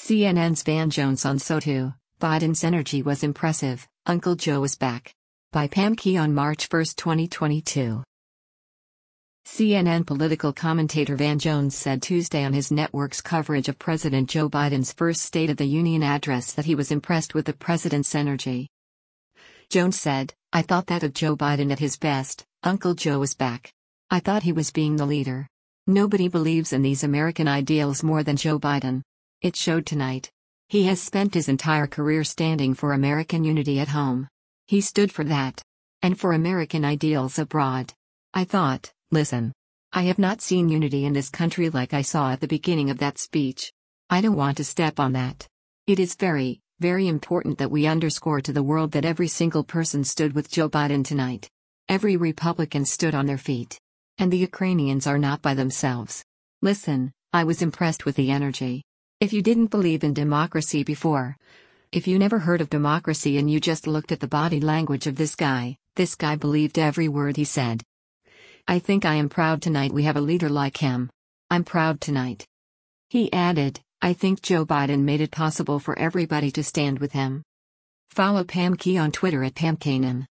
CNN's Van Jones on SO2, Biden's energy was impressive, Uncle Joe is back. By Pam Key on March 1, 2022. CNN political commentator Van Jones said Tuesday on his network's coverage of President Joe Biden's first State of the Union address that he was impressed with the president's energy. Jones said, "I thought that of Joe Biden at his best, Uncle Joe is back. I thought he was being the leader. Nobody believes in these American ideals more than Joe Biden. It showed tonight. He has spent his entire career standing for American unity at home. He stood for that. And for American ideals abroad. I thought, listen. I have not seen unity in this country like I saw at the beginning of that speech. I don't want to step on that. It is very, very important that we underscore to the world that every single person stood with Joe Biden tonight. Every Republican stood on their feet. And the Ukrainians are not by themselves. Listen, I was impressed with the energy. If you didn't believe in democracy before, if you never heard of democracy and you just looked at the body language of this guy believed every word he said. I think I am proud tonight we have a leader like him. I'm proud tonight." He added, "I think Joe Biden made it possible for everybody to stand with him." Follow Pam Key on Twitter at PamKanan.